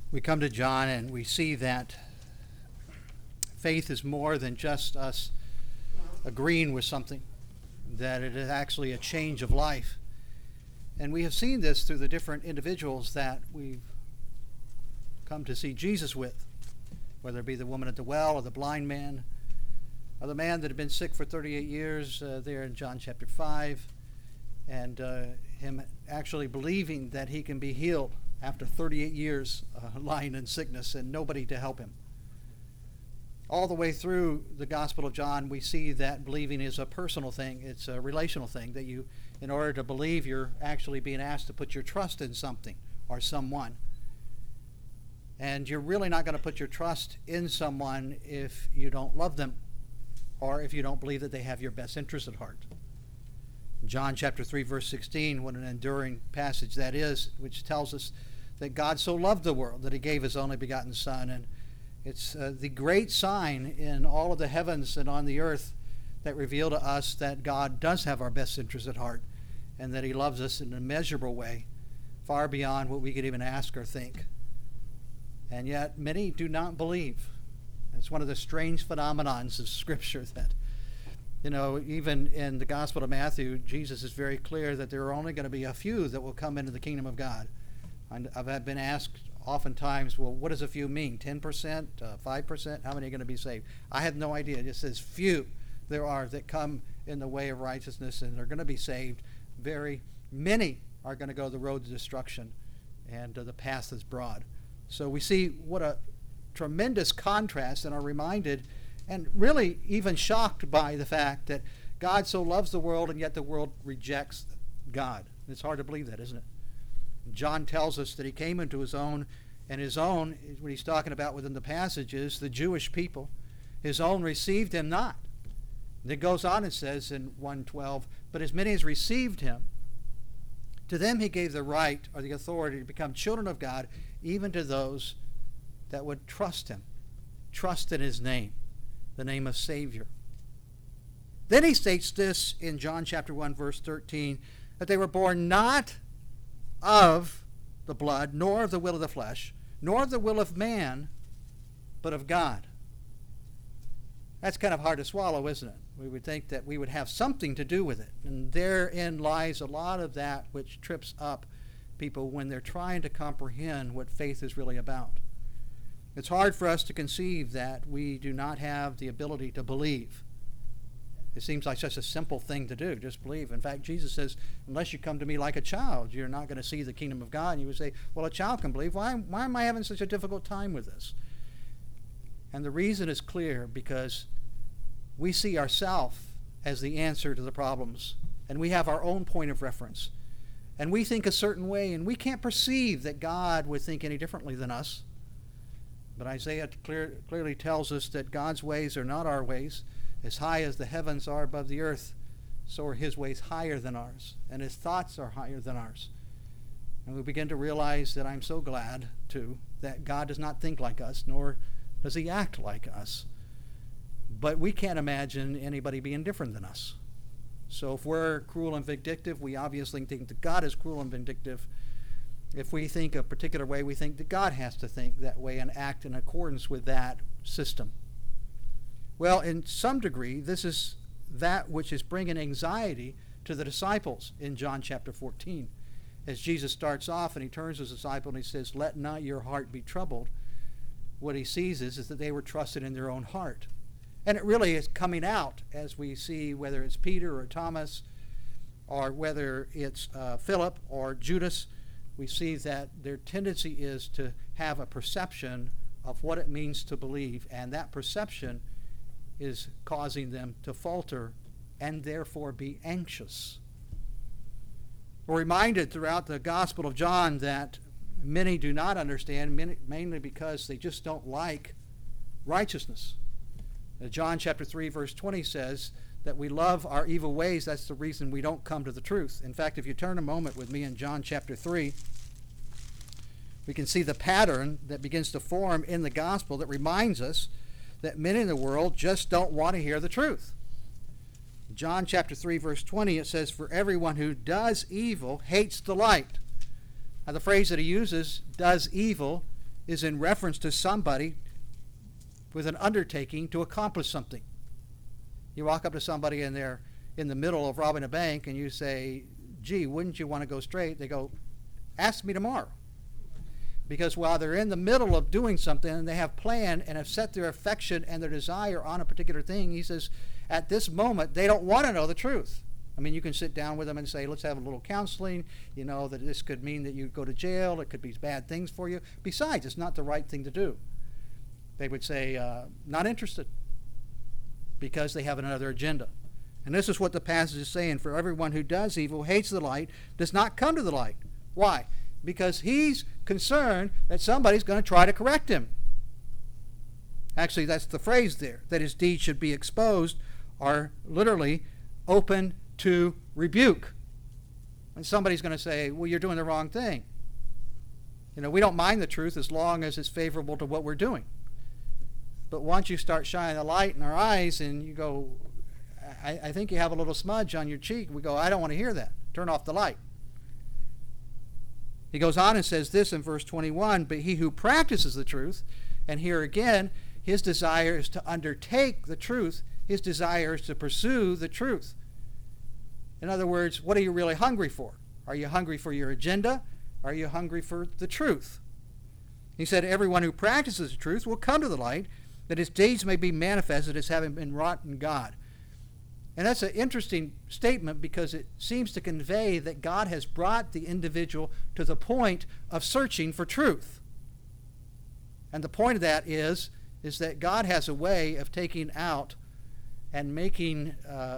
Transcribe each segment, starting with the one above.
We come to John and we see that faith is more than just us agreeing with something, that it is actually a change of life. And we have seen this through the different individuals that we've come to see Jesus with, whether it be the woman at the well or the blind man or the man that had been sick for 38 years there in John chapter 5, and him actually believing that he can be healed after 38 years lying in sickness and nobody to help him. All the way through the Gospel of John, we see that believing is a personal thing. It's a relational thing, that you, in order to believe, you're actually being asked to put your trust in something or someone. And you're really not going to put your trust in someone if you don't love them or if you don't believe that they have your best interest at heart. John chapter 3, verse 16, what an enduring passage that is, which tells us that God so loved the world that he gave his only begotten Son. And it's the great sign in all of the heavens and on the earth that reveal to us that God does have our best interest at heart and that he loves us in an immeasurable way, far beyond what we could even ask or think. And yet many do not believe. It's one of the strange phenomenons of Scripture that, even in the Gospel of Matthew, Jesus is very clear that there are only going to be a few that will come into the kingdom of God. And I've been asked oftentimes, well, what does a few mean? 10%? 5%? How many are going to be saved? I have no idea. It just says few there are that come in the way of righteousness and they're going to be saved. Very many are going to go the road to destruction, and the path is broad. So we see what a tremendous contrast, and are reminded and really even shocked by the fact that God so loves the world and yet the world rejects God. It's hard to believe that, isn't it? John tells us that he came into his own, and his own, what he's talking about within the passage, is the Jewish people. His own received him not. And it goes on and says in 1:12, but as many as received him, to them he gave the right or the authority to become children of God, even to those that would trust him, trust in his name, the name of Savior. Then he states this in John chapter 1, verse 13, that they were born not of the blood, nor of the will of the flesh, nor of the will of man, but of God. That's kind of hard to swallow, isn't it? We would think that we would have something to do with it. And therein lies a lot of that which trips up people when they're trying to comprehend what faith is really about. It's hard for us to conceive that we do not have the ability to believe. It seems like such a simple thing to do, just believe. In fact, Jesus says, unless you come to me like a child, you're not going to see the kingdom of God. And you would say, well, a child can believe. Why am I having such a difficult time with this? And the reason is clear, because we see ourselves as the answer to the problems, and we have our own point of reference. And we think a certain way, and we can't perceive that God would think any differently than us. But Isaiah clearly tells us that God's ways are not our ways. As high as the heavens are above the earth, so are his ways higher than ours, and his thoughts are higher than ours. And we begin to realize that I'm so glad, too, that God does not think like us, nor does he act like us. But we can't imagine anybody being different than us. So if we're cruel and vindictive, we obviously think that God is cruel and vindictive. If we think a particular way, we think that God has to think that way and act in accordance with that system. Well, in some degree, this is that which is bringing anxiety to the disciples in John chapter 14. As Jesus starts off and he turns to his disciple and he says, let not your heart be troubled. What he sees is that they were trusted in their own heart. And it really is coming out as we see, whether it's Peter or Thomas or whether it's Philip or Judas, we see that their tendency is to have a perception of what it means to believe, and that perception is causing them to falter and therefore be anxious. We're reminded throughout the Gospel of John that many do not understand, mainly because they just don't like righteousness. John chapter 3, verse 20 says that we love our evil ways. That's the reason we don't come to the truth. In fact, if you turn a moment with me in John chapter 3, we can see the pattern that begins to form in the gospel that reminds us that many in the world just don't want to hear the truth. John chapter 3, verse 20, it says, for everyone who does evil hates the light. Now, the phrase that he uses, does evil, is in reference to somebody with an undertaking to accomplish something. You walk up to somebody and they're in the middle of robbing a bank and you say, gee, wouldn't you want to go straight? They go, ask me tomorrow. Because while they're in the middle of doing something and they have planned and have set their affection and their desire on a particular thing, he says, at this moment, they don't want to know the truth. I mean, you can sit down with them and say, let's have a little counseling, that this could mean that you go to jail, it could be bad things for you. Besides, it's not the right thing to do. They would say, not interested, because they have another agenda. And this is what the passage is saying. For everyone who does evil, hates the light, does not come to the light. Why? Because he's concerned that somebody's going to try to correct him. Actually, that's the phrase there, that his deeds should be exposed, or literally open to rebuke. And somebody's going to say, well, you're doing the wrong thing. We don't mind the truth as long as it's favorable to what we're doing. But once you start shining the light in our eyes and you go, I think you have a little smudge on your cheek, we go, I don't want to hear that. Turn off the light. He goes on and says this in verse 21, but he who practices the truth, and here again, his desire is to undertake the truth. His desire is to pursue the truth. In other words, what are you really hungry for? Are you hungry for your agenda? Are you hungry for the truth? He said, everyone who practices the truth will come to the light, that his deeds may be manifested as having been wrought in God. And that's an interesting statement because it seems to convey that God has brought the individual to the point of searching for truth. And the point of that is that God has a way of taking out and making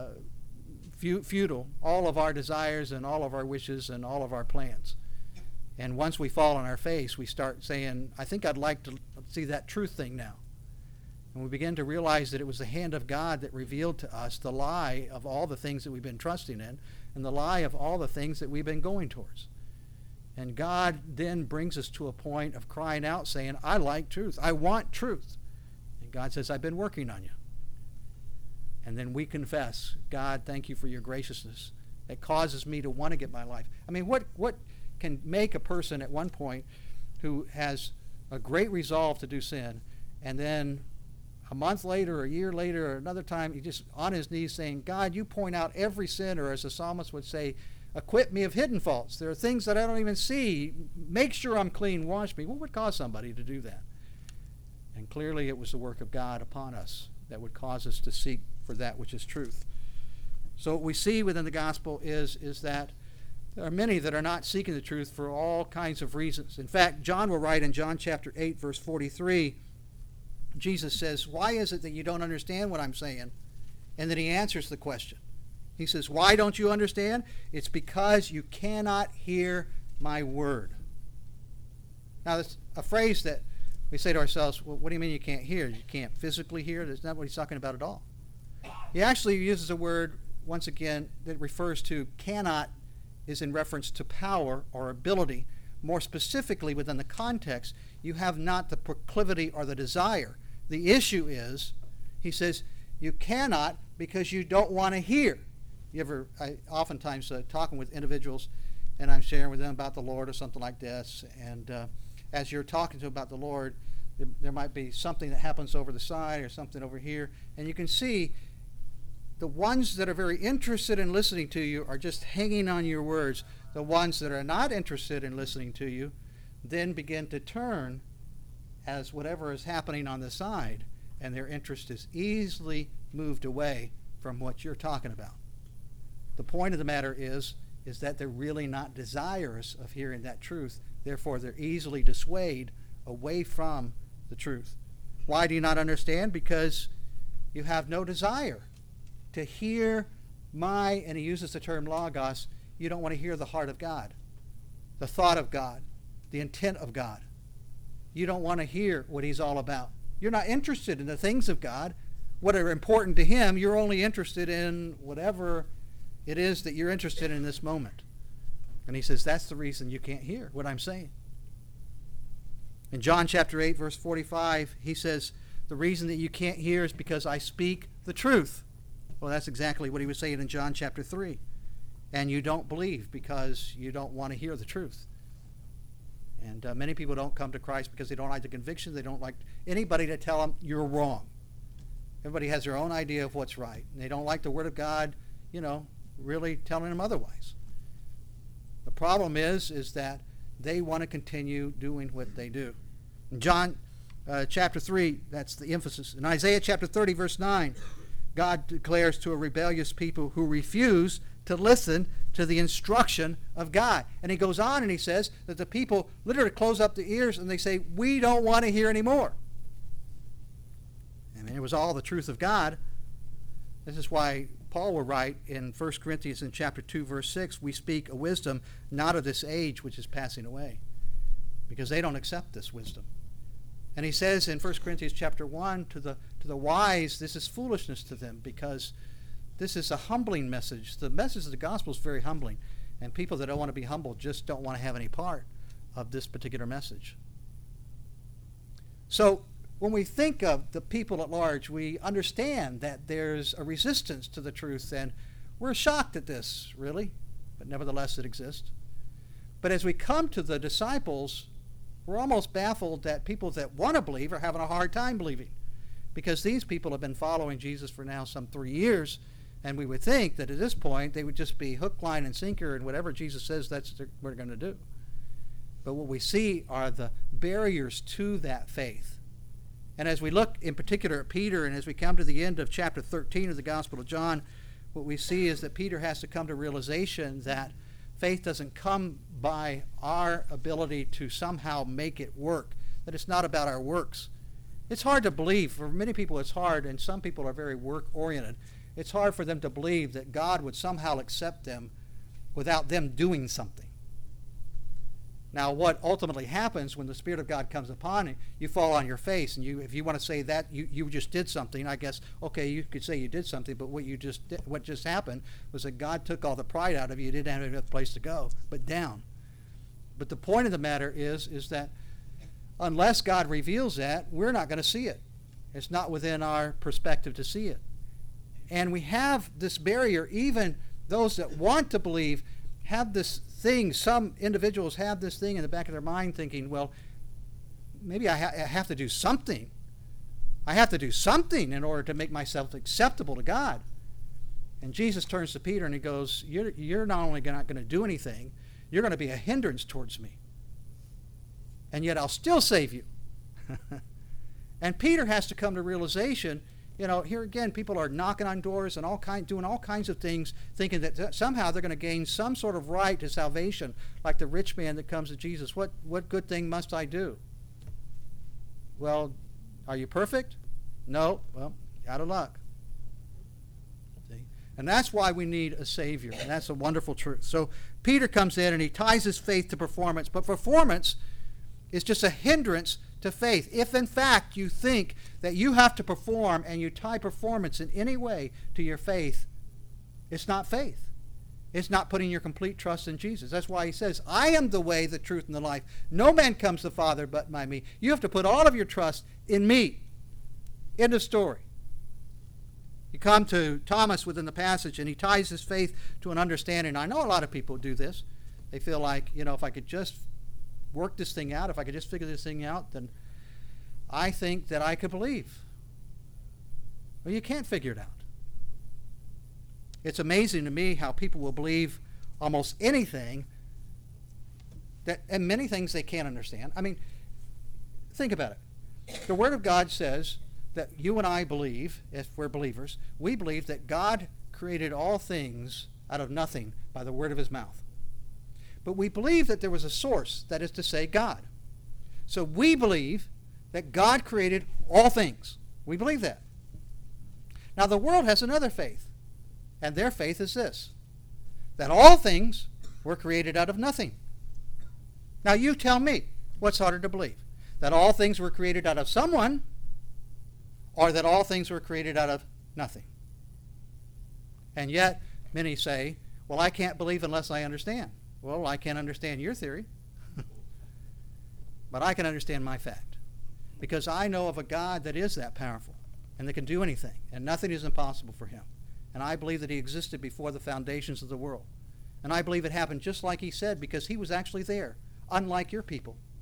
futile all of our desires and all of our wishes and all of our plans. And once we fall on our face, we start saying, I think I'd like to see that truth thing now. And we begin to realize that it was the hand of God that revealed to us the lie of all the things that we've been trusting in and the lie of all the things that we've been going towards. And God then brings us to a point of crying out saying, I like truth. I want truth. And God says, I've been working on you. And then we confess, God, thank you for your graciousness that causes me to want to get my life. I mean, what can make a person at one point who has a great resolve to do sin and then a month later, or a year later, or another time, he's just on his knees saying, God, you point out every sin, or as the psalmist would say, acquit me of hidden faults. There are things that I don't even see. Make sure I'm clean. Wash me. What would cause somebody to do that? And clearly it was the work of God upon us that would cause us to seek for that which is truth. So what we see within the gospel is that there are many that are not seeking the truth for all kinds of reasons. In fact, John will write in John chapter 8, verse 43, Jesus says, why is it that you don't understand what I'm saying? And then he answers the question. He says, why don't you understand? It's because you cannot hear my word. Now, that's a phrase that we say to ourselves, well, what do you mean you can't hear? You can't physically hear? That's not what he's talking about at all. He actually uses a word, once again, that refers to cannot is in reference to power or ability. More specifically, within the context, you have not the proclivity or the desire. The issue is, he says, you cannot because you don't want to hear. I oftentimes talking with individuals, and I'm sharing with them about the Lord or something like this, and as you're talking to them about the Lord, there might be something that happens over the side or something over here, and you can see the ones that are very interested in listening to you are just hanging on your words. The ones that are not interested in listening to you then begin to turn as whatever is happening on the side, and their interest is easily moved away from what you're talking about. The point of the matter is that they're really not desirous of hearing that truth. Therefore, they're easily dissuaded away from the truth. Why do you not understand? Because you have no desire to hear and he uses the term logos, you don't want to hear the heart of God, the thought of God, the intent of God. You don't want to hear what he's all about. You're not interested in the things of God, what are important to him. You're only interested in whatever it is that you're interested in this moment. And he says that's the reason you can't hear what I'm saying. In John chapter 8, verse 45, he says, the reason that you can't hear is because I speak the truth. Well, that's exactly what he was saying in John chapter 3. And you don't believe because you don't want to hear the truth. And many people don't come to Christ because they don't like the conviction. They don't like anybody to tell them you're wrong. Everybody has their own idea of what's right. And they don't like the Word of God, really telling them otherwise. The problem is that they want to continue doing what they do. In John chapter 3, that's the emphasis. In Isaiah chapter 30, verse 9, God declares to a rebellious people who refuse to listen to the instruction of God. And he goes on and he says that the people literally close up their ears and they say, we don't want to hear anymore. I mean, it was all the truth of God. This is why Paul will write in 1 Corinthians in chapter 2, verse 6, we speak a wisdom not of this age which is passing away, because they don't accept this wisdom. And he says in 1 Corinthians chapter 1, to the wise, this is foolishness to them, because this is a humbling message. The message of the gospel is very humbling, and people that don't want to be humble just don't want to have any part of this particular message. So when we think of the people at large, we understand that there's a resistance to the truth, and we're shocked at this, really, but nevertheless it exists. But as we come to the disciples, we're almost baffled that people that want to believe are having a hard time believing, because these people have been following Jesus for now some 3 years, and we would think that at this point they would just be hook, line, and sinker, and whatever Jesus says, that's what we're going to do. But what we see are the barriers to that faith. And as we look in particular at Peter, and as we come to the end of chapter 13 of the Gospel of John, what we see is that Peter has to come to realization that faith doesn't come by our ability to somehow make it work, that it's not about our works. It's hard to believe. For many people it's hard, and some people are very work-oriented. It's hard for them to believe that God would somehow accept them without them doing something. Now, what ultimately happens when the Spirit of God comes upon you, you fall on your face, and if you want to say that you just did something, I guess, okay, you could say you did something, but what just happened was that God took all the pride out of you. You didn't have any place to go, but down. But the point of the matter is that unless God reveals that, we're not going to see it. It's not within our perspective to see it. And we have this barrier. Even those that want to believe have this thing. Some individuals have this thing in the back of their mind thinking, well, maybe I have to do something. I have to do something in order to make myself acceptable to God. And Jesus turns to Peter and he goes, you're not only not going to do anything, you're going to be a hindrance towards me. And yet I'll still save you. And Peter has to come to realization, here again, people are knocking on doors and doing all kinds of things, thinking that somehow they're going to gain some sort of right to salvation, like the rich man that comes to Jesus. What good thing must I do? Well, are you perfect? No. Well, out of luck. See? And that's why we need a Savior, and that's a wonderful truth. So Peter comes in and he ties his faith to performance, but performance is just a hindrance to faith. If in fact you think that you have to perform and you tie performance in any way to your faith, it's not faith. It's not putting your complete trust in Jesus. That's why he says, I am the way, the truth, and the life. No man comes to the Father but by me. You have to put all of your trust in me. End of story. You come to Thomas within the passage and he ties his faith to an understanding. I know a lot of people do this. They feel like, if I could just work this thing out, if I could just figure this thing out, then I think that I could believe. Well, you can't figure it out. It's amazing to me how people will believe almost anything, and many things they can't understand. I mean, think about it. The Word of God says that you and I believe, if we're believers, we believe that God created all things out of nothing by the word of his mouth. But we believe that there was a source, that is to say, God. So we believe that God created all things. We believe that. Now the world has another faith, and their faith is this, that all things were created out of nothing. Now you tell me, what's harder to believe? That all things were created out of someone, or that all things were created out of nothing? And yet, many say, well, I can't believe unless I understand. Well, I can't understand your theory, but I can understand my fact, because I know of a God that is that powerful and that can do anything, and nothing is impossible for him. And I believe that he existed before the foundations of the world. And I believe it happened just like he said, because he was actually there, unlike your people.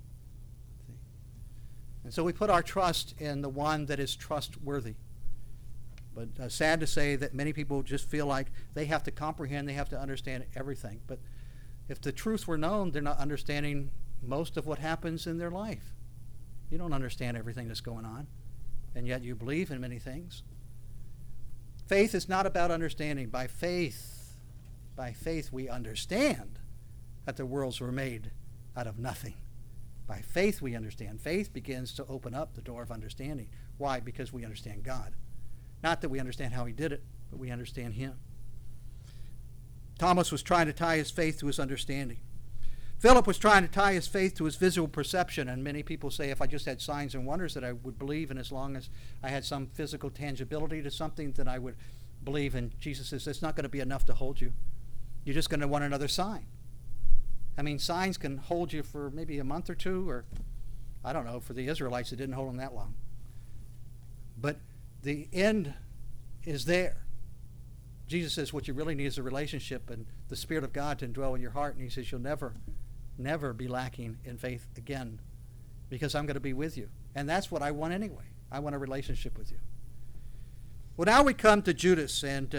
And so we put our trust in the one that is trustworthy. But sad to say that many people just feel like they have to comprehend, they have to understand everything. But if the truth were known, they're not understanding most of what happens in their life. You don't understand everything that's going on, and yet you believe in many things. Faith is not about understanding. By faith we understand that the worlds were made out of nothing. By faith we understand. Faith begins to open up the door of understanding. Why? Because we understand God. Not that we understand how he did it, but we understand him. Thomas was trying to tie his faith to his understanding. Philip was trying to tie his faith to his visual perception, and many people say if I just had signs and wonders that I would believe, and as long as I had some physical tangibility to something, then I would believe. And Jesus says that's not going to be enough to hold you. You're just going to want another sign. I mean, signs can hold you for maybe a month or two, or I don't know, for the Israelites it didn't hold them that long. But the end is there. Jesus says what you really need is a relationship and the Spirit of God to indwell in your heart. And he says you'll never be lacking in faith again because I'm going to be with you. And that's what I want anyway. I want a relationship with you. Well, now we come to Judas. And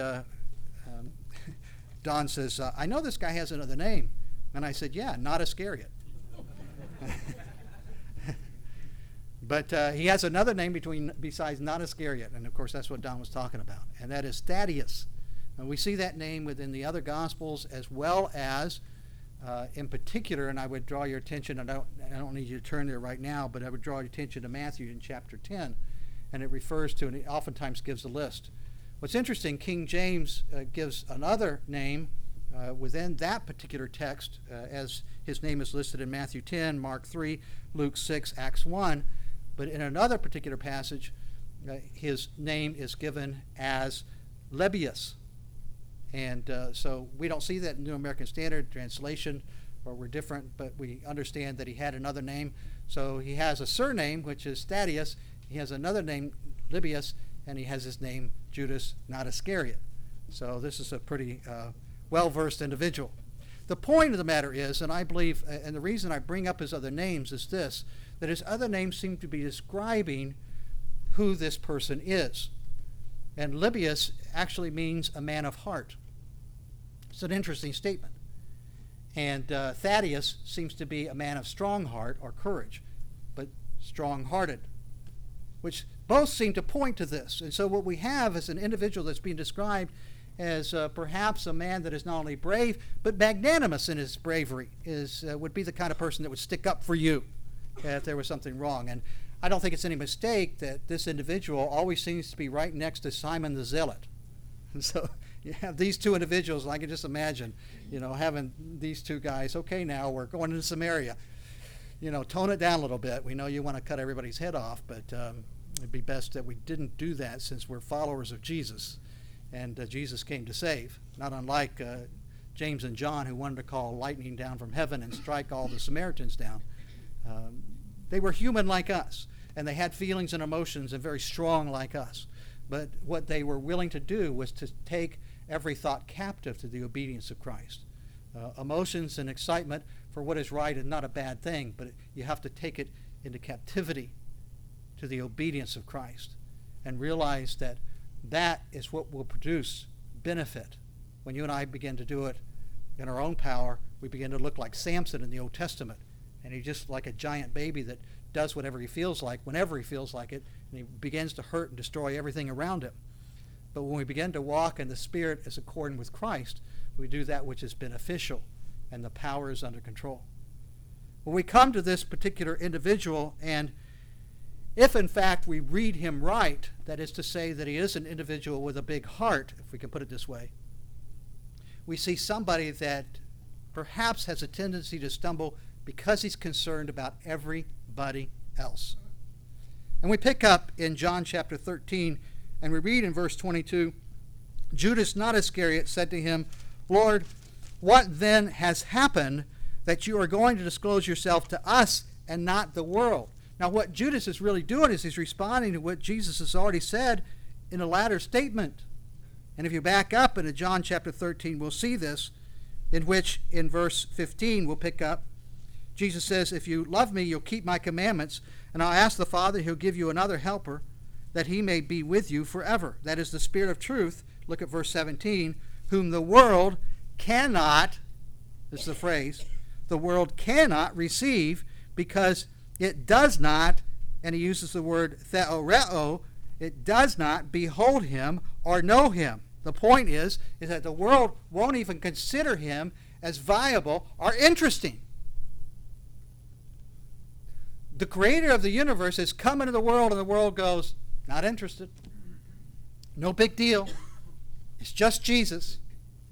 Don says, I know this guy has another name. And I said, yeah, not Iscariot. But he has another name besides not Iscariot. And, of course, that's what Don was talking about. And that is Thaddeus. And we see that name within the other Gospels as well as, in particular, and I would draw your attention, I don't need you to turn there right now, but I would draw your attention to Matthew in chapter 10. And it refers to, and it oftentimes gives a list. What's interesting, King James gives another name within that particular text, as his name is listed in Matthew 10, Mark 3, Luke 6, Acts 1. But in another particular passage, his name is given as Lebbeus. And so we don't see that in New American Standard Translation, or we're different, but we understand that he had another name. So he has a surname, which is Thaddeus. He has another name, Lebbeus, and he has his name, Judas, not Iscariot. So this is a pretty well-versed individual. The point of the matter is, and I believe, and the reason I bring up his other names is this, that his other names seem to be describing who this person is. And Lebbeus actually means a man of heart. It's an interesting statement. And Thaddeus seems to be a man of strong heart or courage, but strong-hearted, which both seem to point to this. And so what we have is an individual that's being described as perhaps a man that is not only brave, but magnanimous in his bravery, would be the kind of person that would stick up for you if there was something wrong. And I don't think it's any mistake that this individual always seems to be right next to Simon the Zealot. And so you have these two individuals, and I can just imagine, having these two guys, okay, now we're going into Samaria. Tone it down a little bit. We know you want to cut everybody's head off, but it'd be best that we didn't do that since we're followers of Jesus. And Jesus came to save, not unlike James and John, who wanted to call lightning down from heaven and strike all the Samaritans down. They were human like us, and they had feelings and emotions and very strong like us. But what they were willing to do was to take every thought captive to the obedience of Christ. Emotions and excitement for what is right is not a bad thing, but you have to take it into captivity to the obedience of Christ and realize that that is what will produce benefit. When you and I begin to do it in our own power, we begin to look like Samson in the Old Testament. And he's just like a giant baby that does whatever he feels like, whenever he feels like it, and he begins to hurt and destroy everything around him. But when we begin to walk in the Spirit as according with Christ, we do that which is beneficial, and the power is under control. When we come to this particular individual, and if in fact we read him right, that is to say that he is an individual with a big heart, if we can put it this way, we see somebody that perhaps has a tendency to stumble because he's concerned about everybody else. And we pick up in John chapter 13, and we read in verse 22, Judas, not Iscariot, said to him, Lord, what then has happened that you are going to disclose yourself to us and not the world? Now what Judas is really doing is he's responding to what Jesus has already said in a latter statement. And if you back up into John chapter 13, we'll see this, in which in verse 15 we'll pick up, Jesus says, if you love me, you'll keep my commandments, And I'll ask the Father, he'll give you another helper, that he may be with you forever. That is the Spirit of truth. Look at verse 17. Whom the world cannot, this is the phrase, the world cannot receive because it does not, and he uses the word theoreo, it does not behold him or know him. The point is that the world won't even consider him as viable or interesting. The creator of the universe has come into the world, and the world goes, not interested. No big deal. It's just Jesus.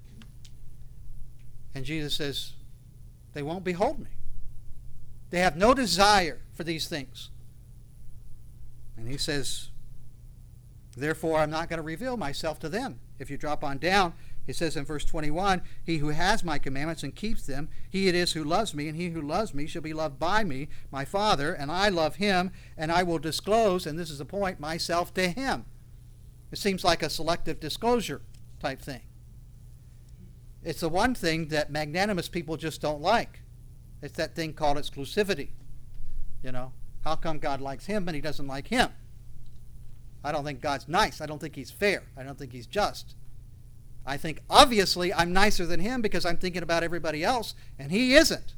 And Jesus says, they won't behold me. They have no desire for these things. And he says, therefore, I'm not going to reveal myself to them. If you drop on down, it says in verse 21, he who has my commandments and keeps them, he it is who loves me, and he who loves me shall be loved by me, my Father, and I love him, and I will disclose, and this is the point, myself to him. It seems like a selective disclosure type thing. It's the one thing that magnanimous people just don't like. It's that thing called exclusivity. You know, how come God likes him and he doesn't like him? I don't think God's nice. I don't think he's fair. I don't think he's just. I think obviously I'm nicer than him because I'm thinking about everybody else, and he isn't.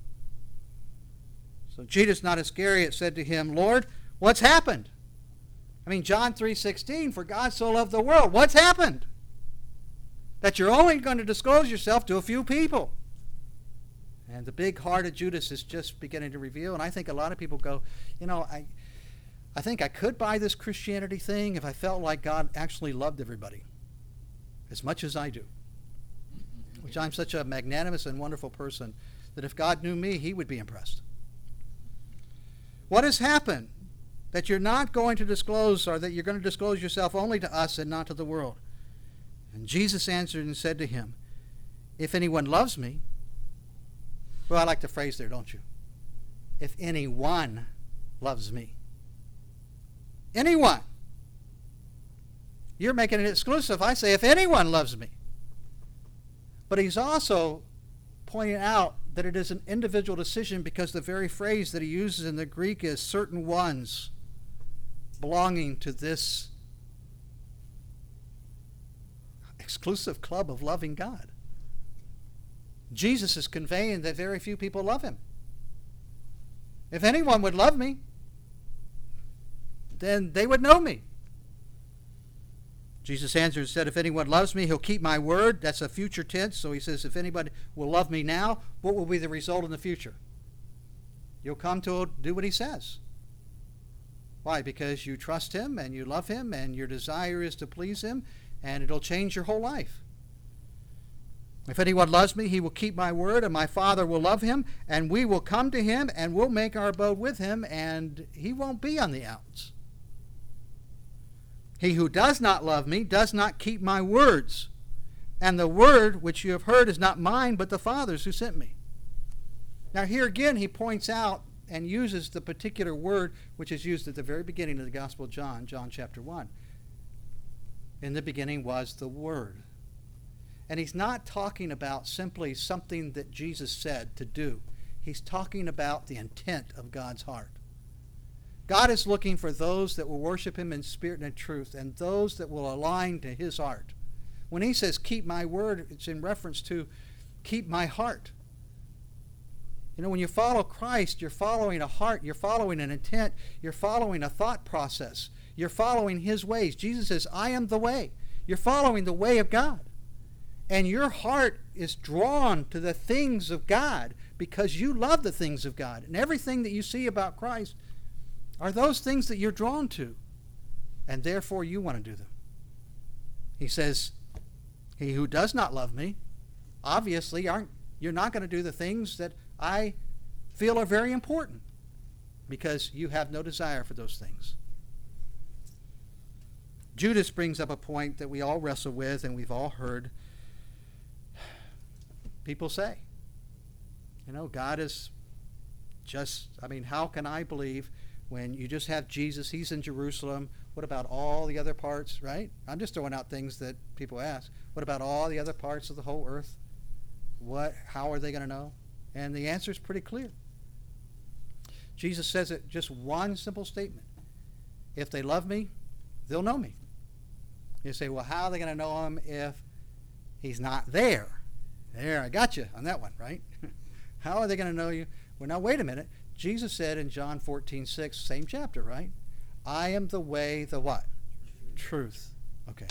So Judas, not Iscariot, said to him, Lord, what's happened? I mean, John 3:16, for God so loved the world. What's happened? That you're only going to disclose yourself to a few people. And the big heart of Judas is just beginning to reveal, and I think a lot of people go, you know, I think I could buy this Christianity thing if I felt like God actually loved everybody as much as I do. Which I'm such a magnanimous and wonderful person that if God knew me, he would be impressed. What has happened that you're not going to disclose, or that you're going to disclose yourself only to us and not to the world? And Jesus answered and said to him, if anyone loves me, well, I like the phrase there, don't you? If anyone loves me. Anyone. You're making it exclusive. I say, if anyone loves me. But he's also pointing out that it is an individual decision, because the very phrase that he uses in the Greek is certain ones belonging to this exclusive club of loving God. Jesus is conveying that very few people love him. If anyone would love me, then they would know me. Jesus answered and said, if anyone loves me, he'll keep my word. That's a future tense. So he says, if anybody will love me now, what will be the result in the future? You'll come to do what he says. Why? Because you trust him and you love him and your desire is to please him, and it'll change your whole life. If anyone loves me, he will keep my word, and my Father will love him, and we will come to him, and we'll make our abode with him, and he won't be on the outs. He who does not love me does not keep my words, and the word which you have heard is not mine, but the Father's who sent me. Now here again he points out and uses the particular word which is used at the very beginning of the Gospel of John, John chapter 1. In the beginning was the Word. And he's not talking about simply something that Jesus said to do. He's talking about the intent of God's heart. God is looking for those that will worship him in spirit and in truth, and those that will align to his heart. When he says, keep my word, it's in reference to keep my heart. You know, when you follow Christ, you're following a heart, you're following an intent, you're following a thought process, you're following his ways. Jesus says, I am the way. You're following the way of God. And your heart is drawn to the things of God because you love the things of God. And everything that you see about Christ are those things that you're drawn to. And therefore you want to do them. He says, he who does not love me, obviously you're not going to do the things that I feel are very important, because you have no desire for those things. Judas brings up a point that we all wrestle with and we've all heard. People say, you know, God is just, how can I believe when you just have Jesus, he's in Jerusalem, what about all the other parts, right? I'm just throwing out things that people ask. What about all the other parts of the whole earth? How are they going to know? And the answer is pretty clear. Jesus says it, just one simple statement. If they love me, they'll know me. You say, well, how are they going to know him if he's not there? There, I got you on that one, right? How are they going to know you? Well, now, wait a minute. Jesus said in John 14:6, same chapter, right? I am the way, the what? Truth. Okay.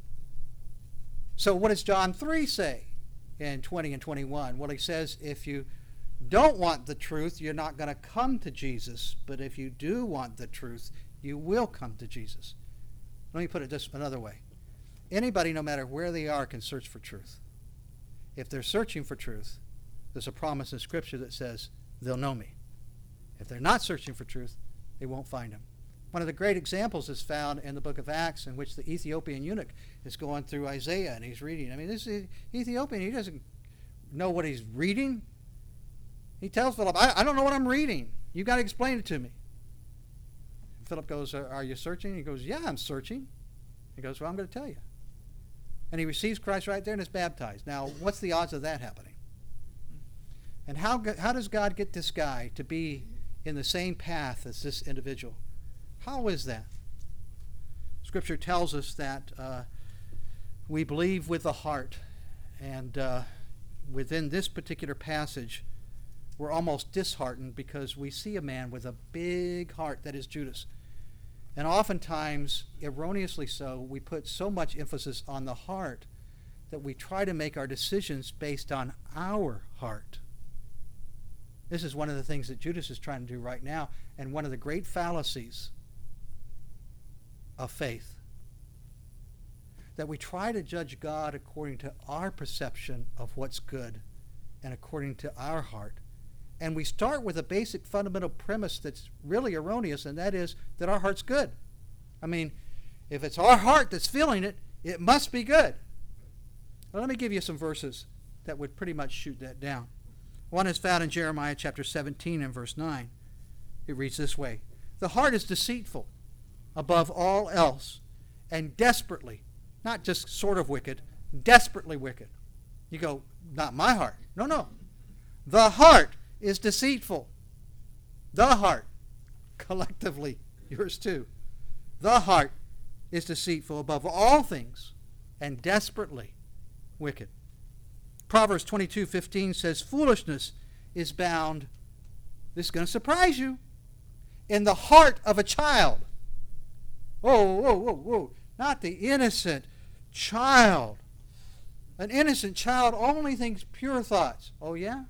So what does John 3 say in 20 and 21? Well, he says, if you don't want the truth, you're not going to come to Jesus. But if you do want the truth, you will come to Jesus. Let me put it just another way. Anybody, no matter where they are, can search for truth. If they're searching for truth, there's a promise in Scripture that says they'll know me. If they're not searching for truth, they won't find him. One of the great examples is found in the book of Acts, in which the Ethiopian eunuch is going through Isaiah and he's reading. I mean, this is Ethiopian. He doesn't know what he's reading. He tells Philip, I don't know what I'm reading. You've got to explain it to me. And Philip goes, are you searching? He goes, yeah, I'm searching. He goes, well, I'm going to tell you. And he receives Christ right there and is baptized. Now, what's the odds of that happening? And how does God get this guy to be in the same path as this individual? How is that? Scripture tells us that we believe with the heart. And within this particular passage, we're almost disheartened because we see a man with a big heart, that is Judas. And oftentimes, erroneously so, we put so much emphasis on the heart that we try to make our decisions based on our heart. This is one of the things that Judas is trying to do right now, and one of the great fallacies of faith. That we try to judge God according to our perception of what's good and according to our heart. And we start with a basic fundamental premise that's really erroneous, and that is that our heart's good. I mean, if it's our heart that's feeling it, it must be good. Well, let me give you some verses that would pretty much shoot that down. One is found in Jeremiah chapter 17 and verse 9. It reads this way: the heart is deceitful above all else and desperately, not just sort of wicked, desperately wicked. You go, not my heart. No. The heart is deceitful. The heart, collectively, yours too. The heart is deceitful above all things and desperately wicked. Proverbs 22:15 says, foolishness is bound, this is going to surprise you, in the heart of a child. Whoa. Not the innocent child. An innocent child only thinks pure thoughts. Oh, yeah?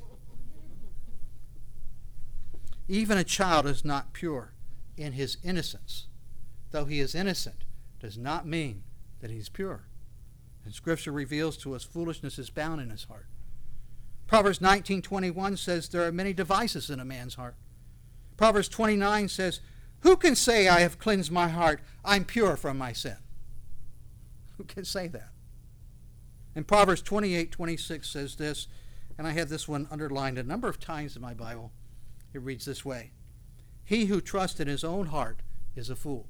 Even a child is not pure in his innocence. Though he is innocent, does not mean that he's pure. And Scripture reveals to us foolishness is bound in his heart. Proverbs 19:21 says there are many devices in a man's heart. Proverbs 29 says, who can say I have cleansed my heart? I'm pure from my sin. Who can say that? And Proverbs 28:26 says this, and I have this one underlined a number of times in my Bible. It reads this way: he who trusts in his own heart is a fool.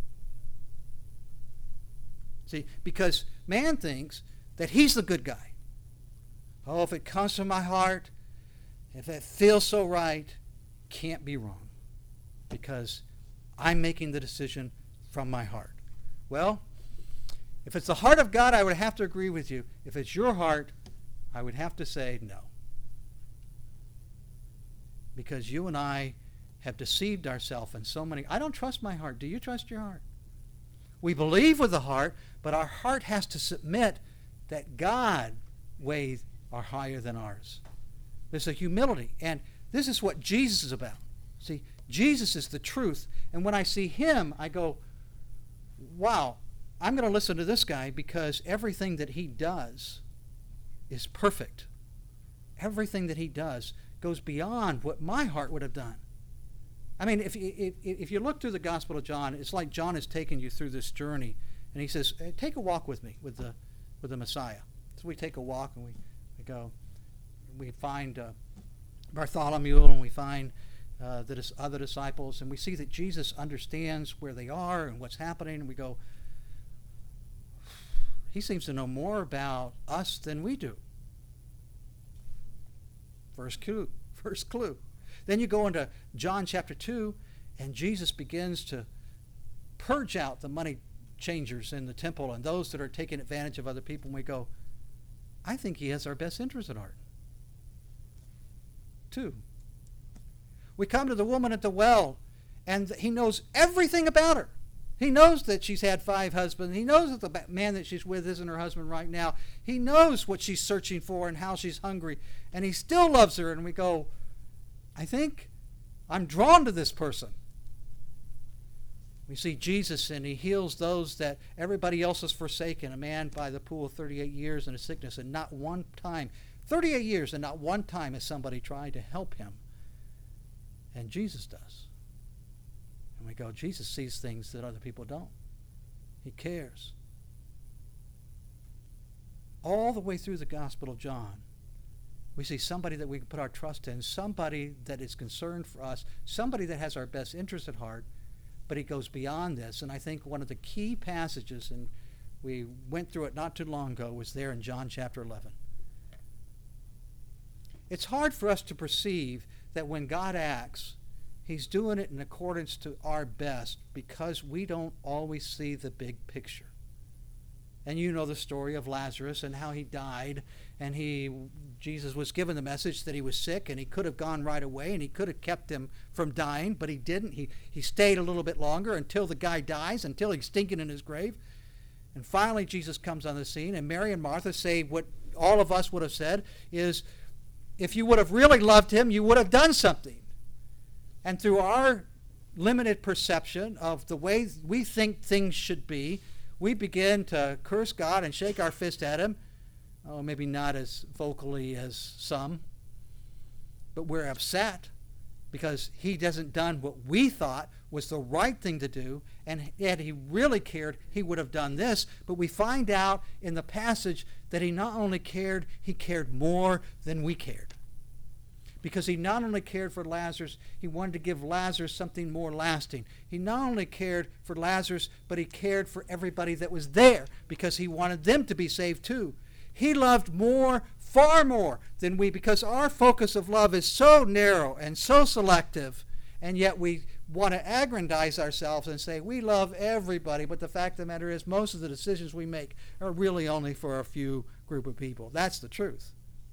See, because man thinks that he's the good guy. Oh, if it comes from my heart, if it feels so right, can't be wrong. Because I'm making the decision from my heart. Well, if it's the heart of God, I would have to agree with you. If it's your heart, I would have to say no. Because you and I have deceived ourselves in so many. I don't trust my heart. Do you trust your heart? We believe with the heart, but our heart has to submit that God's ways are higher than ours. There's a humility, and this is what Jesus is about. See, Jesus is the truth, and when I see him, I go, wow, I'm going to listen to this guy because everything that he does is perfect. Everything that he does goes beyond what my heart would have done. I mean, if you look through the Gospel of John, it's like John is taking you through this journey, and he says, hey, take a walk with me, with the Messiah. So we take a walk, and we go, we find Bartholomew, and we find the other disciples, and we see that Jesus understands where they are and what's happening, and we go, he seems to know more about us than we do. First clue. Then you go into John chapter 2, and Jesus begins to purge out the money changers in the temple and those that are taking advantage of other people. And we go, I think he has our best interest at heart. 2. We come to the woman at the well, and he knows everything about her. He knows that she's had 5 husbands. He knows that the man that she's with isn't her husband right now. He knows what she's searching for and how she's hungry. And he still loves her. And we go, I think I'm drawn to this person. We see Jesus, and he heals those that everybody else has forsaken. A man by the pool of 38 years in a sickness, and not one time, 38 years, and not one time has somebody tried to help him. And Jesus does. And we go, Jesus sees things that other people don't. He cares. All the way through the Gospel of John, we see somebody that we can put our trust in, somebody that is concerned for us, somebody that has our best interest at heart, but he goes beyond this. And I think one of the key passages, and we went through it not too long ago, was there in John chapter 11. It's hard for us to perceive that when God acts, he's doing it in accordance to our best, because we don't always see the big picture. And you know the story of Lazarus and how he died, and Jesus was given the message that he was sick, and he could have gone right away, and he could have kept him from dying, but he didn't. He stayed a little bit longer until the guy dies, until he's stinking in his grave. And finally Jesus comes on the scene, and Mary and Martha say what all of us would have said is, if you would have really loved him, you would have done something. And through our limited perception of the way we think things should be, we begin to curse God and shake our fist at him. Oh, maybe not as vocally as some, but we're upset because he hasn't done what we thought was the right thing to do, and had he really cared, he would have done this. But we find out in the passage that he not only cared, he cared more than we cared. Because he not only cared for Lazarus, he wanted to give Lazarus something more lasting. He not only cared for Lazarus, but he cared for everybody that was there, because he wanted them to be saved too. He loved more, far more than we, because our focus of love is so narrow and so selective, and yet we want to aggrandize ourselves and say we love everybody, but the fact of the matter is most of the decisions we make are really only for a few group of people. That's the truth.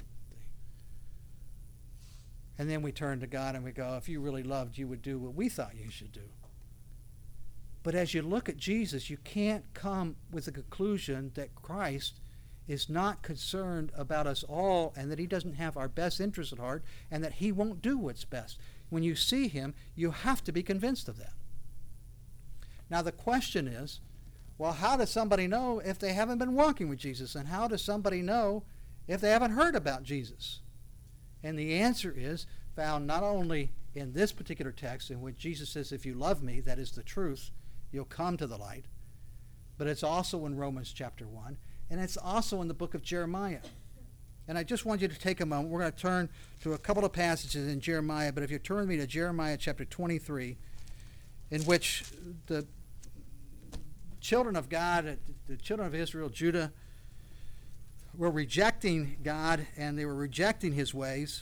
And then we turn to God and we go, if you really loved, you would do what we thought you should do. But as you look at Jesus, you can't come with the conclusion that Christ is not concerned about us all, and that he doesn't have our best interests at heart, and that he won't do what's best. When you see him, you have to be convinced of that. Now the question is, well, how does somebody know if they haven't been walking with Jesus? And how does somebody know if they haven't heard about Jesus? And the answer is found not only in this particular text in which Jesus says, if you love me, that is the truth, you'll come to the light. But it's also in Romans chapter 1. And it's also in the book of Jeremiah. And I just want you to take a moment. We're going to turn to a couple of passages in Jeremiah. But if you turn with me to Jeremiah chapter 23, in which the children of God, the children of Israel, Judah, were rejecting God, and they were rejecting his ways.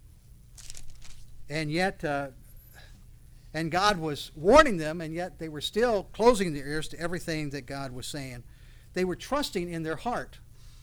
And yet, and God was warning them, and yet they were still closing their ears to everything that God was saying. They were trusting in their heart.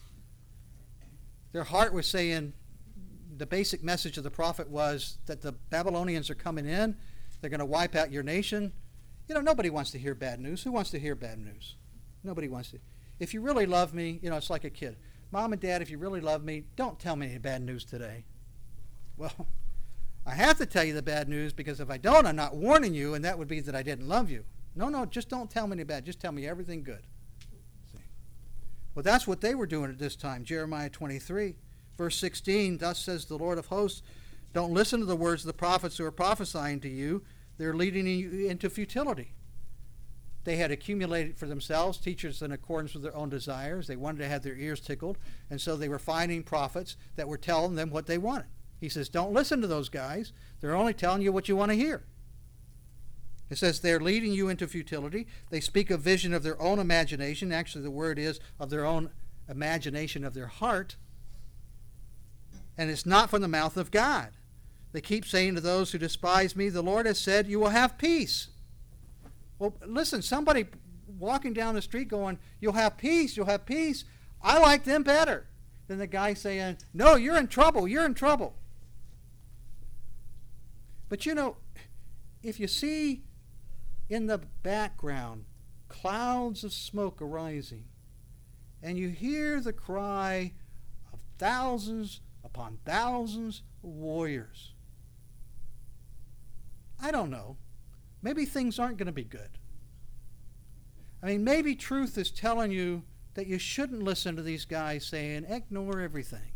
Their heart was saying, the basic message of the prophet was that the Babylonians are coming in. They're going to wipe out your nation. You know, nobody wants to hear bad news. Who wants to hear bad news? Nobody wants to. If you really love me, you know, it's like a kid. Mom and Dad, if you really love me, don't tell me any bad news today. Well, I have to tell you the bad news, because if I don't, I'm not warning you, and that would be that I didn't love you. No, just don't tell me any bad. Just tell me everything good. See? Well, that's what they were doing at this time. Jeremiah 23, verse 16, thus says the Lord of hosts, don't listen to the words of the prophets who are prophesying to you. They're leading you into futility. They had accumulated for themselves teachers in accordance with their own desires. They wanted to have their ears tickled, and so they were finding prophets that were telling them what they wanted. He says, don't listen to those guys. They're only telling you what you want to hear. It says they're leading you into futility. They speak a vision of their own imagination. Actually, the word is of their own imagination of their heart. And it's not from the mouth of God. They keep saying to those who despise me, the Lord has said, you will have peace. Well, listen, somebody walking down the street going, you'll have peace, you'll have peace. I like them better than the guy saying, no, you're in trouble, you're in trouble. But you know, if you see in the background clouds of smoke arising, and you hear the cry of thousands upon thousands of warriors, I don't know. Maybe things aren't going to be good. I mean, maybe truth is telling you that you shouldn't listen to these guys saying, ignore everything.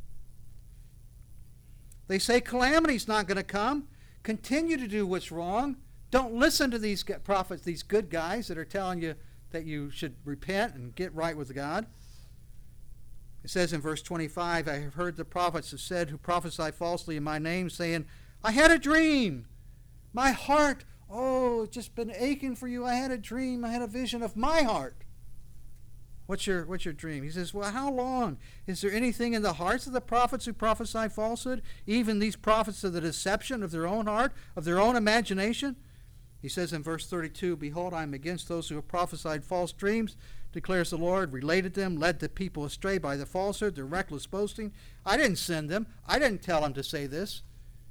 They say calamity's not going to come. Continue to do what's wrong. Don't listen to these prophets, these good guys that are telling you that you should repent and get right with God. It says in verse 25, I have heard the prophets have said who prophesy falsely in my name, saying, I had a dream. My heart, it's just been aching for you. I had a dream. I had a vision of my heart. What's your dream? He says, well, how long? Is there anything in the hearts of the prophets who prophesy falsehood? Even these prophets of the deception of their own heart, of their own imagination? He says in verse 32, behold, I am against those who have prophesied false dreams, declares the Lord, related them, led the people astray by the falsehood, their reckless boasting. I didn't send them. I didn't tell them to say this.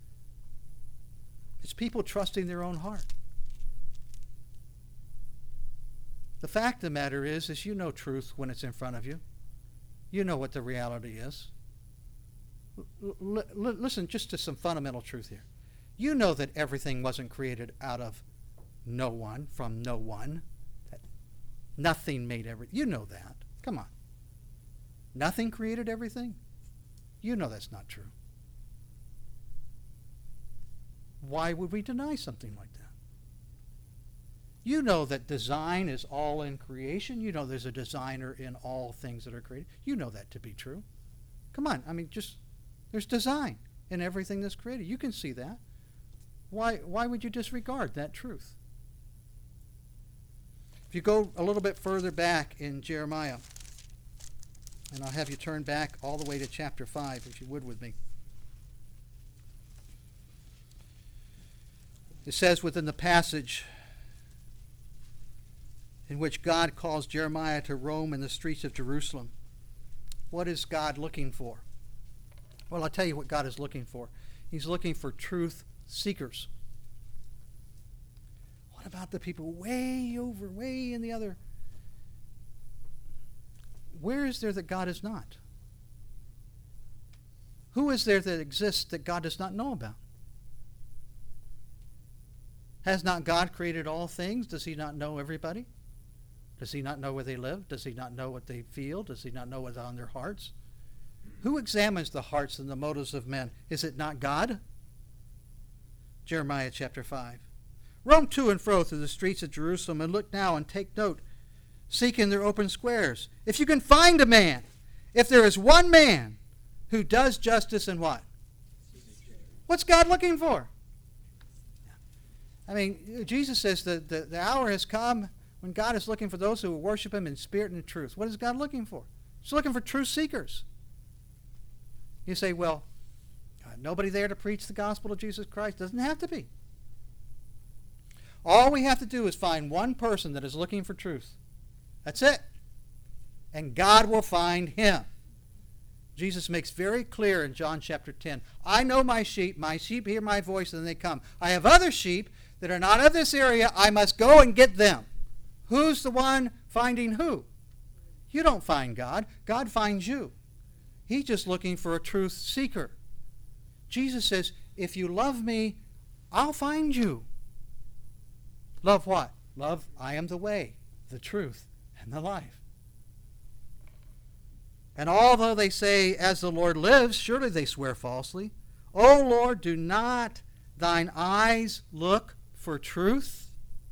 It's people trusting their own heart. The fact of the matter is you know truth when it's in front of you. You know what the reality is. Listen just to some fundamental truth here. You know that everything wasn't created out of no one, from no one. That nothing made everything. You know that. Come on. Nothing created everything? You know that's not true. Why would we deny something like that? You know that design is all in creation. You know there's a designer in all things that are created. You know that to be true. Come on, I mean, there's design in everything that's created. You can see that. Why would you disregard that truth? If you go a little bit further back in Jeremiah, and I'll have you turn back all the way to chapter 5, if you would with me. It says within the passage in which God calls Jeremiah to roam in the streets of Jerusalem, what is God looking for? Well, I'll tell you what God is looking for. He's looking for truth seekers. What about the people way in the other? Where is there that God is not? Who is there that exists that God does not know about? Has not God created all things? Does he not know everybody? Does he not know where they live? Does he not know what they feel? Does he not know what's on their hearts? Who examines the hearts and the motives of men? Is it not God? Jeremiah chapter 5. Roam to and fro through the streets of Jerusalem and look now and take note. Seek in their open squares. If you can find a man, if there is one man who does justice and what? What's God looking for? I mean, Jesus says that the hour has come when God is looking for those who will worship him in spirit and in truth. What is God looking for? He's looking for truth seekers. You say, well, nobody there to preach the gospel of Jesus Christ. Doesn't have to be. All we have to do is find one person that is looking for truth. That's it. And God will find him. Jesus makes very clear in John chapter 10, I know my sheep hear my voice and they come. I have other sheep that are not of this area. I must go and get them. Who's the one finding who? You don't find God. God finds you. He's just looking for a truth seeker. Jesus says, if you love me, I'll find you. Love what? Love, I am the way, the truth, and the life. And although they say, as the Lord lives, surely they swear falsely. O Lord, do not thine eyes look for truth?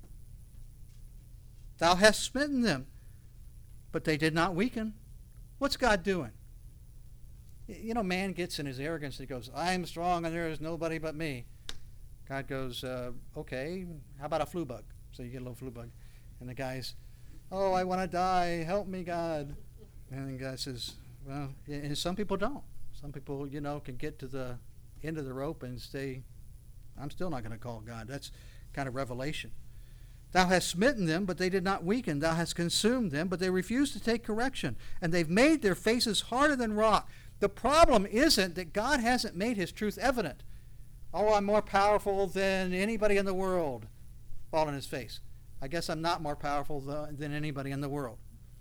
Thou hast smitten them, but they did not weaken. What's God doing? You know, man gets in his arrogance and he goes, I am strong and there is nobody but me. God goes, okay, how about a flu bug? So you get a little flu bug. And the guy's, oh, I want to die. Help me, God. And the guy says, well, and some people don't. Some people, can get to the end of the rope and say, I'm still not going to call God. That's kind of revelation. Thou hast smitten them, but they did not weaken. Thou hast consumed them, but they refused to take correction. And they've made their faces harder than rock. The problem isn't that God hasn't made his truth evident. Oh, I'm more powerful than anybody in the world. Fall on his face. I guess I'm not more powerful than anybody in the world.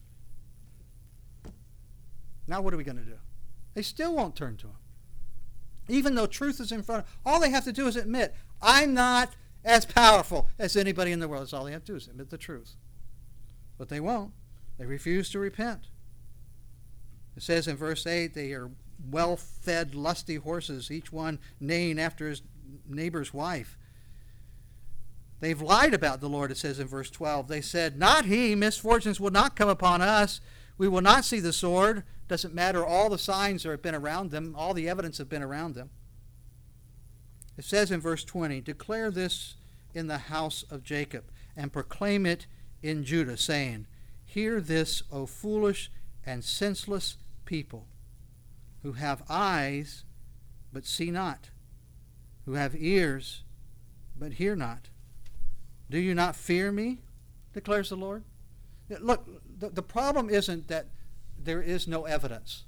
Now what are we going to do? They still won't turn to him. Even though truth is in front of them, all they have to do is admit, I'm not as powerful as anybody in the world. That's all they have to do is admit the truth. But they won't. They refuse to repent. It says in verse 8, they are well-fed, lusty horses, each one neighing after his neighbor's wife. They've lied about the Lord, it says in verse 12. They said, not he, misfortunes will not come upon us. We will not see the sword. Doesn't matter, all the signs have been around them. All the evidence have been around them. It says in verse 20, declare this in the house of Jacob, and proclaim it in Judah, saying, hear this, O foolish and senseless people, who have eyes but see not, who have ears but hear not. Do you not fear me, declares the Lord? Look, the problem isn't that there is no evidence.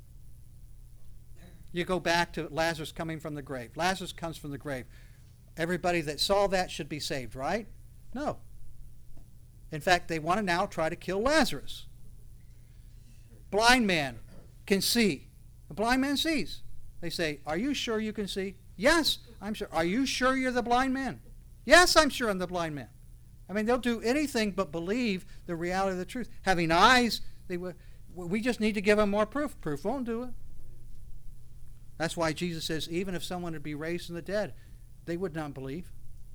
You go back to Lazarus coming from the grave. Lazarus comes from the grave. Everybody that saw that should be saved, right? No. In fact, they want to now try to kill Lazarus. Blind man can see. The blind man sees. They say, are you sure you can see? Yes, I'm sure. Are you sure you're the blind man? Yes, I'm sure I'm the blind man. I mean, they'll do anything but believe the reality of the truth. Having eyes, we just need to give them more proof. Proof won't do it. That's why Jesus says, even if someone would be raised from the dead, they would not believe.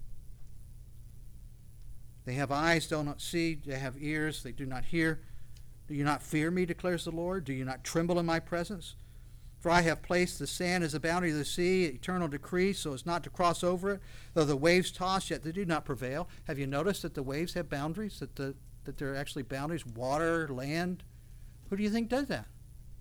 They have eyes, do not see. They have ears, they do not hear. Do you not fear me, declares the Lord? Do you not tremble in my presence? For I have placed the sand as a boundary of the sea, eternal decree, so as not to cross over it. Though the waves toss, yet they do not prevail. Have you noticed that the waves have boundaries? That there are actually boundaries? Water, land. Who do you think does that?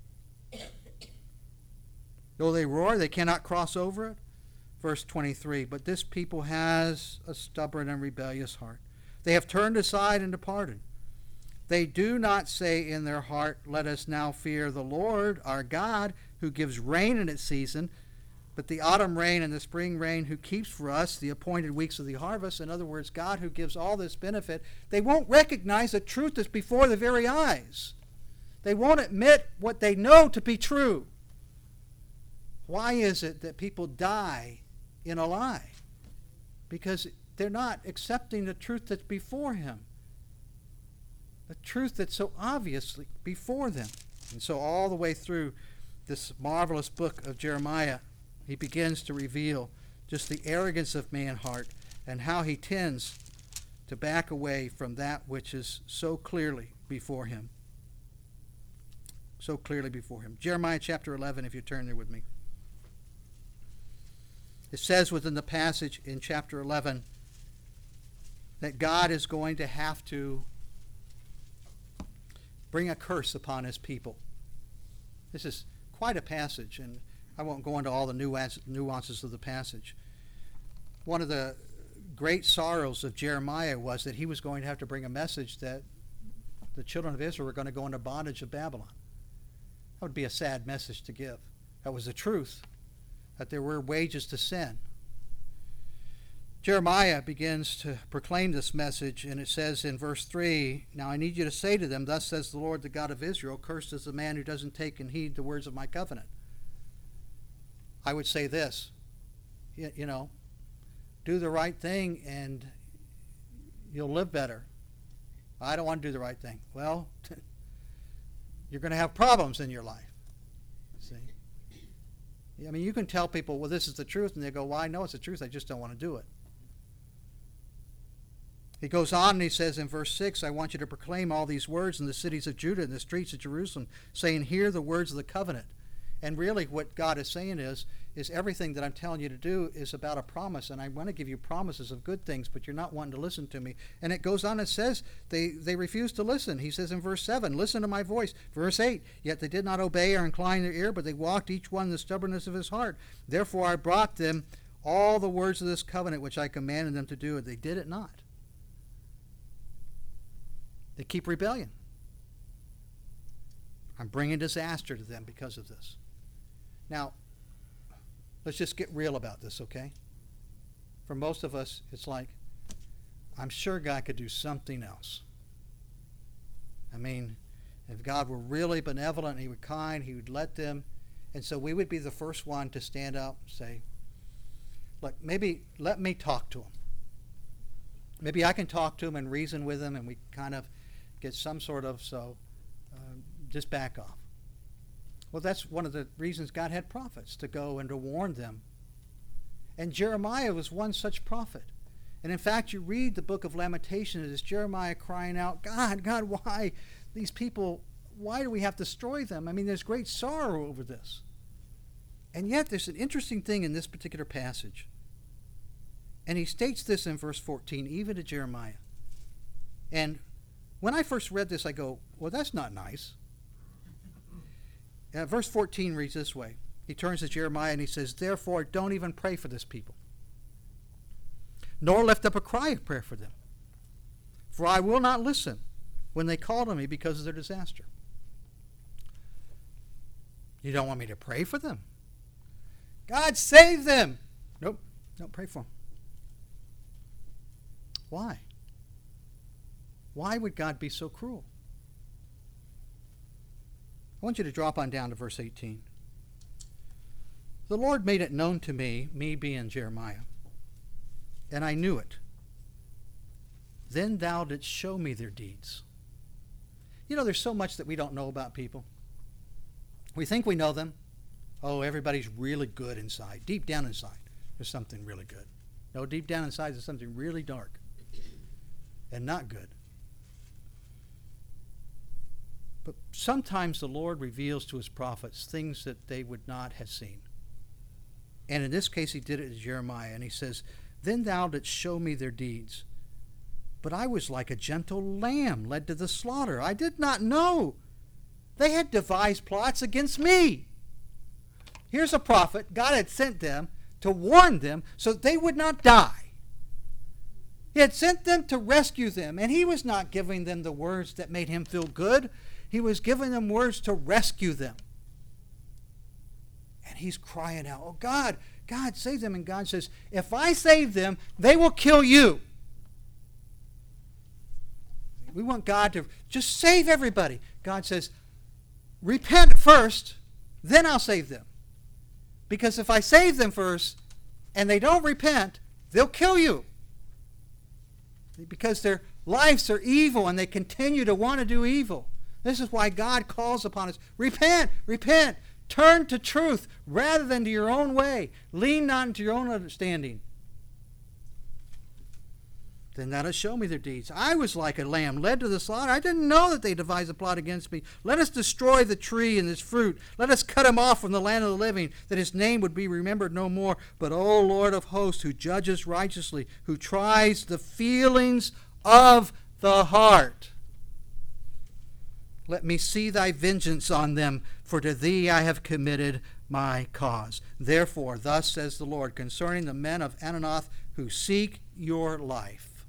Though they roar, they cannot cross over it. Verse 23, but this people has a stubborn and rebellious heart. They have turned aside and departed. They do not say in their heart, let us now fear the Lord our God, who gives rain in its season, but the autumn rain and the spring rain, who keeps for us the appointed weeks of the harvest. In other words, God who gives all this benefit. They won't recognize the truth that's before their very eyes. They won't admit what they know to be true. Why is it that people die in a lie? Because they're not accepting the truth that's before him. The truth that's so obviously before them. And so all the way through this marvelous book of Jeremiah, he begins to reveal just the arrogance of man's heart and how he tends to back away from that which is so clearly before him. So clearly before him. Jeremiah chapter 11, if you turn there with me. It says within the passage in chapter 11 that God is going to have to bring a curse upon his people. This is quite a passage, and I won't go into all the nuances of the passage. One of the great sorrows of Jeremiah was that he was going to have to bring a message that the children of Israel were going to go into bondage of Babylon. That would be a sad message to give. That was the truth, that there were wages to sin. Jeremiah begins to proclaim this message, and it says in verse 3, now I need you to say to them, thus says the Lord, the God of Israel, cursed is the man who doesn't take and heed the words of my covenant. I would say this, you know, do the right thing and you'll live better. I don't want to do the right thing. Well, you're going to have problems in your life. See? I mean, you can tell people, well, this is the truth, and they go, well, I know it's the truth, I just don't want to do it. He goes on and he says in verse 6, I want you to proclaim all these words in the cities of Judah and the streets of Jerusalem, saying, hear the words of the covenant. And really what God is saying is, is everything that I'm telling you to do is about a promise, and I want to give you promises of good things, but you're not wanting to listen to me. And it goes on and says they refuse to listen. He says in verse 7, listen to my voice. Verse 8, yet they did not obey or incline their ear, but they walked each one in the stubbornness of his heart. Therefore I brought them all the words of this covenant which I commanded them to do, and they did it not. They keep rebellion. I'm bringing disaster to them because of this. Now, let's just get real about this, okay? For most of us, it's like, I'm sure God could do something else. I mean, if God were really benevolent and he would kind, he would let them. And so we would be the first one to stand up and say, look, maybe let me talk to him. Maybe I can talk to him and reason with him, and we kind of get some sort of, just back off. Well, that's one of the reasons God had prophets, to go and to warn them. And Jeremiah was one such prophet. And in fact, you read the book of Lamentations, it's Jeremiah crying out, God, why these people, why do we have to destroy them? I mean, there's great sorrow over this. And yet there's an interesting thing in this particular passage. And he states this in verse 14, even to Jeremiah. And when I first read this, I go, well, that's not nice. Verse 14 reads this way. He turns to Jeremiah and he says, therefore, don't even pray for this people, nor lift up a cry of prayer for them. For I will not listen when they call to me because of their disaster. You don't want me to pray for them? God, save them! Nope, don't pray for them. Why? Why would God be so cruel? I want you to drop on down to verse 18. The Lord made it known to me being Jeremiah, and I knew it. Then thou didst show me their deeds. You know, there's so much that we don't know about people. We think we know them. Oh, everybody's really good inside. Deep down inside, there's something really good. No, deep down inside, there's something really dark and not good. But sometimes the Lord reveals to his prophets things that they would not have seen. And in this case, he did it to Jeremiah. And he says, then thou didst show me their deeds. But I was like a gentle lamb led to the slaughter. I did not know. They had devised plots against me. Here's a prophet. God had sent them to warn them so that they would not die. He had sent them to rescue them. And he was not giving them the words that made him feel good. He was giving them words to rescue them. And he's crying out, oh God, save them. And God says, if I save them, they will kill you. We want God to just save everybody. God says, repent first, then I'll save them. Because if I save them first and they don't repent, they'll kill you. Because their lives are evil and they continue to want to do evil. This is why God calls upon us. Repent, repent. Turn to truth rather than to your own way. Lean not into your own understanding. Then thou dost show me their deeds. I was like a lamb led to the slaughter. I didn't know that they devised a plot against me. Let us destroy the tree and its fruit. Let us cut him off from the land of the living, that his name would be remembered no more. But, O Lord of hosts, who judges righteously, who tries the feelings of the heart, let me see thy vengeance on them, for to thee I have committed my cause. Therefore, thus says the Lord, concerning the men of Anathoth who seek your life.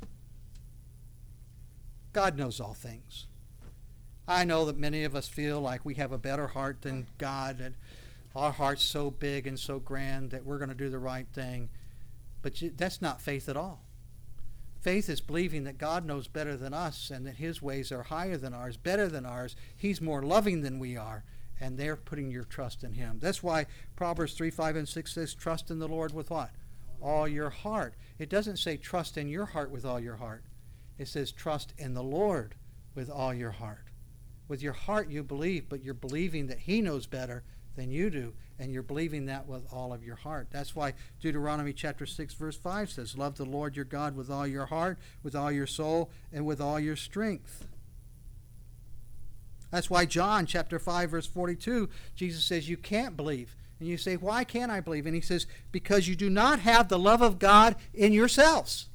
God knows all things. I know that many of us feel like we have a better heart than God, that our heart's so big and so grand that we're going to do the right thing. But that's not faith at all. Faith is believing that God knows better than us and that his ways are higher than ours, better than ours. He's more loving than we are, and they're putting your trust in him. That's why Proverbs 3, 5, and 6 says, trust in the Lord with what? All your heart. It doesn't say trust in your heart with all your heart. It says trust in the Lord with all your heart. With your heart you believe, but you're believing that he knows better than you do, and you're believing that with all of your heart. That's why Deuteronomy chapter 6 verse 5 says, love the Lord your God with all your heart, with all your soul, and with all your strength. That's why John chapter 5 verse 42, Jesus says you can't believe And you say, why can't I believe? And he says, because you do not have the love of God in yourselves.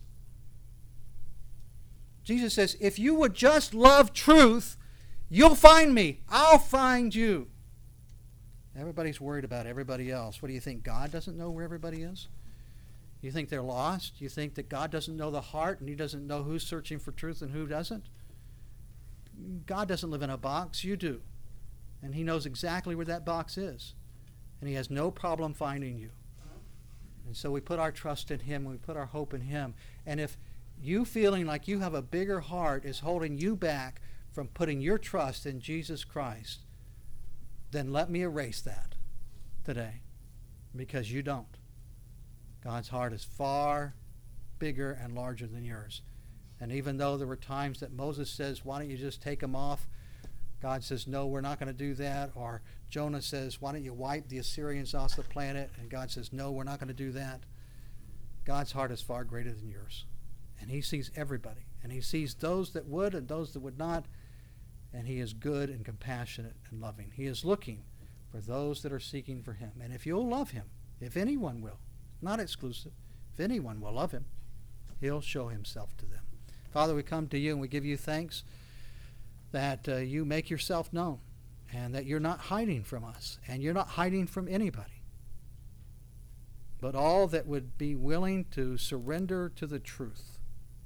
Jesus says, if you would just love truth, you'll find me. I'll find you. Everybody's worried about everybody else. What do you think? God doesn't know where everybody is? You think they're lost? You think that God doesn't know the heart and he doesn't know who's searching for truth and who doesn't? God doesn't live in a box. You do. And he knows exactly where that box is. And he has no problem finding you. And so we put our trust in him. We put our hope in him. And if you feeling like you have a bigger heart is holding you back from putting your trust in Jesus Christ, then let me erase that today, because you don't. God's heart is far bigger and larger than yours. And even though there were times that Moses says, why don't you just take them off? God says, no, we're not going to do that. Or Jonah says, why don't you wipe the Assyrians off the planet? And God says, no, we're not going to do that. God's heart is far greater than yours. And he sees everybody. And he sees those that would and those that would not. And he is good and compassionate and loving. He is looking for those that are seeking for him. And if you'll love him, if anyone will, not exclusive, if anyone will love him, he'll show himself to them. Father, we come to you and we give you thanks that you make yourself known and that you're not hiding from us and you're not hiding from anybody. But all that would be willing to surrender to the truth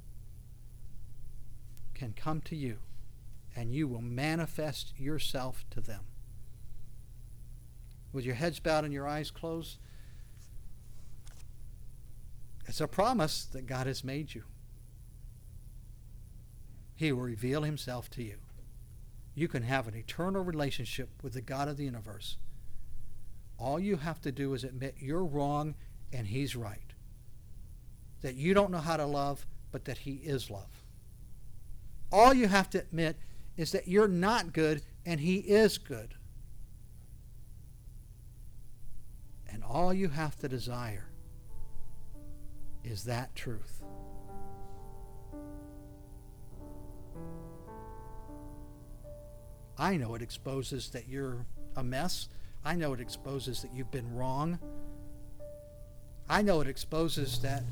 can come to you, and you will manifest yourself to them. With your heads bowed and your eyes closed, it's a promise that God has made you. He will reveal himself to you. You can have an eternal relationship with the God of the universe. All you have to do is admit you're wrong and he's right. That you don't know how to love, but that he is love. All you have to admit is that you're not good and he is good. And all you have to desire is that truth. I know it exposes that you're a mess. I know it exposes that you've been wrong. I know it exposes that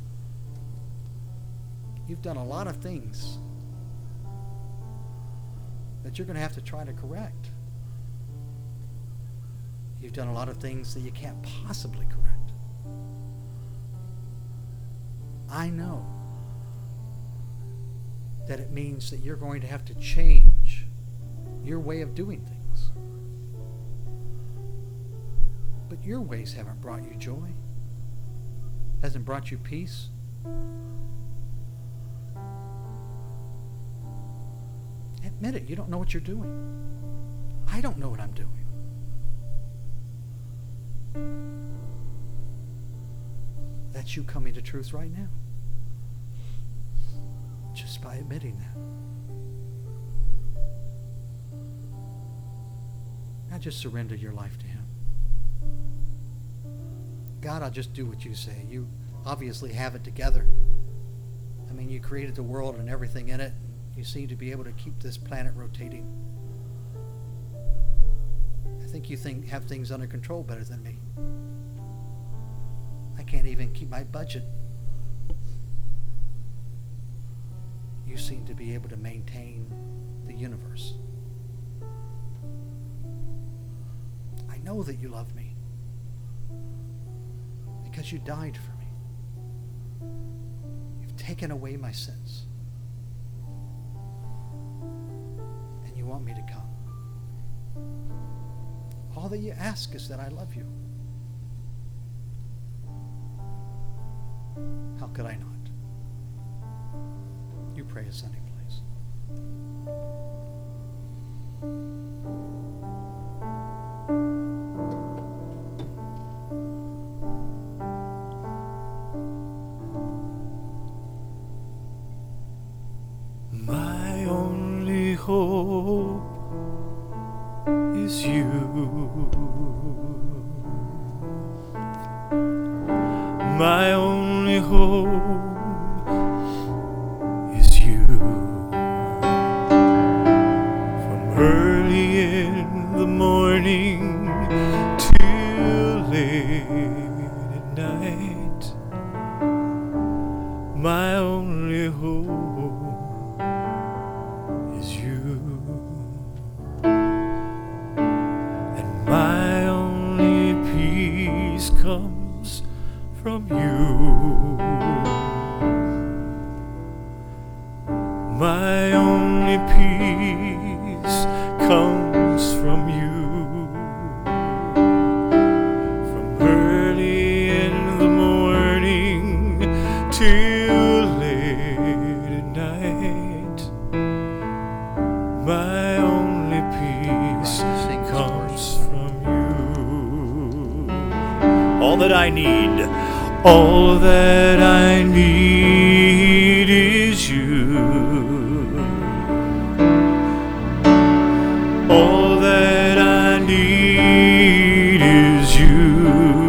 you've done a lot of things that you're going to have to try to correct. You've done a lot of things that you can't possibly correct. I know that it means that you're going to have to change your way of doing things. But your ways haven't brought you joy, hasn't brought you peace. Admit it, you don't know what you're doing. I don't know what I'm doing. That's you coming to truth right now. Just by admitting that. Now just surrender your life to him. God, I'll just do what you say. You obviously have it together. I mean, you created the world and everything in it. You seem to be able to keep this planet rotating. I think you have things under control better than me. I can't even keep my budget. You seem to be able to maintain the universe. I know that you love me because you died for me. You've taken away my sins. And you want me to come. All that you ask is that I love you. How could I not? You pray a Sunday, please. My only hope is you. My only hope is you. From early in the morning till late My only peace comes from you. From early in the morning till late at night, my only peace comes from you. All that I need, all that I need is you. All that I need is you.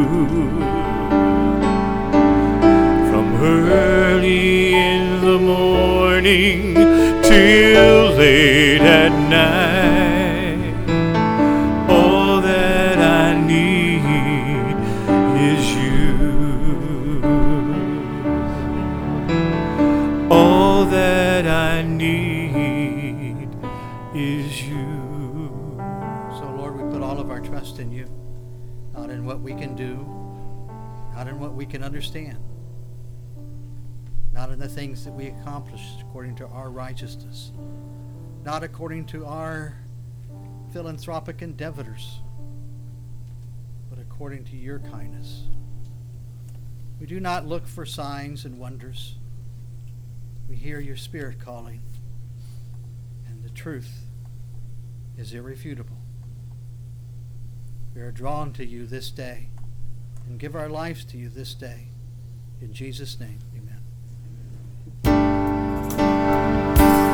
From early in the morning till late at night, all that I need is you. All that I need is you. So, Lord, we put all of our trust in you, not in what we can do, not in what we can understand, not in the things that we accomplish according to our righteousness, not according to our philanthropic endeavors, but according to your kindness. We do not look for signs and wonders. We hear your Spirit calling, and the truth is irrefutable. We are drawn to you this day and give our lives to you this day. In Jesus' name, amen.